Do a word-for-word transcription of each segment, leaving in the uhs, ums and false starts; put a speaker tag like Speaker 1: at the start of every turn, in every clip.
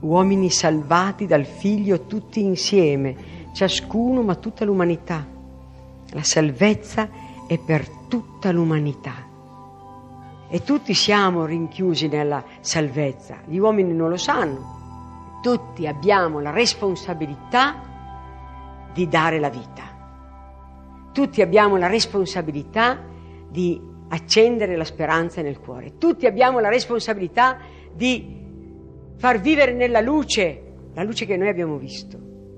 Speaker 1: uomini salvati dal Figlio tutti insieme, ciascuno ma tutta l'umanità. La salvezza è per tutta l'umanità. E tutti siamo rinchiusi nella salvezza. Gli uomini non lo sanno. Tutti abbiamo la responsabilità di dare la vita. Tutti abbiamo la responsabilità di accendere la speranza nel cuore. Tutti abbiamo la responsabilità di far vivere nella luce, la luce che noi abbiamo visto.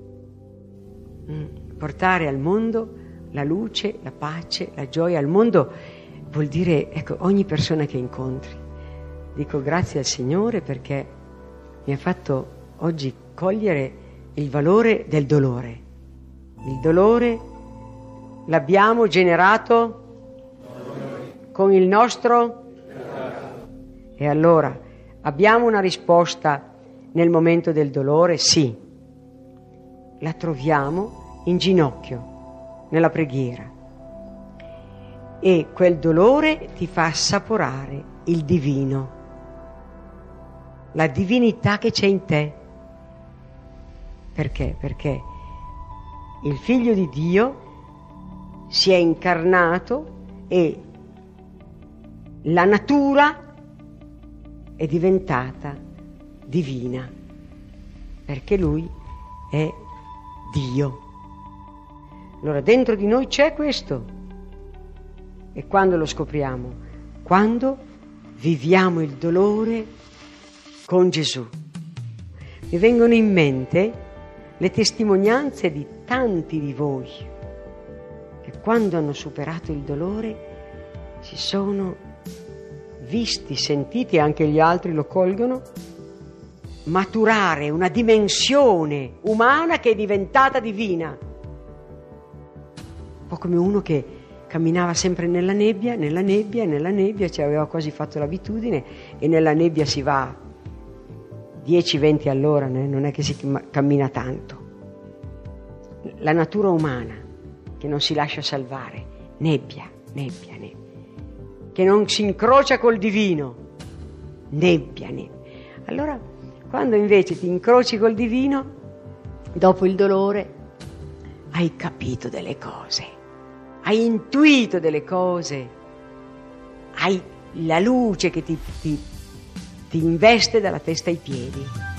Speaker 1: Mm. Portare al mondo la luce, la pace, la gioia al mondo vuol dire, ecco, ogni persona che incontri. Dico grazie al Signore perché mi ha fatto oggi cogliere il valore del dolore. Il dolore l'abbiamo generato con il nostro e allora abbiamo una risposta nel momento del dolore? Sì. La troviamo in ginocchio, nella preghiera. E quel dolore ti fa assaporare il divino, la divinità che c'è in te. Perché? Perché il Figlio di Dio si è incarnato e la natura è diventata divina, perché Lui è Dio. Allora dentro di noi c'è questo. E quando lo scopriamo? Quando viviamo il dolore con Gesù. Mi vengono in mente le testimonianze di tanti di voi che quando hanno superato il dolore si sono visti, sentiti, e anche gli altri lo colgono, maturare una dimensione umana che è diventata divina. Un po' come uno che camminava sempre nella nebbia, nella nebbia, nella nebbia, ci aveva quasi fatto l'abitudine, e nella nebbia si va dieci venti all'ora, non è che si cammina tanto. La natura umana che non si lascia salvare, nebbia, nebbia, nebbia, che non si incrocia col divino, nebbia, nebbia. Allora, quando invece ti incroci col divino, dopo il dolore, hai capito delle cose. Hai intuito delle cose, hai la luce che ti, ti, ti investe dalla testa ai piedi.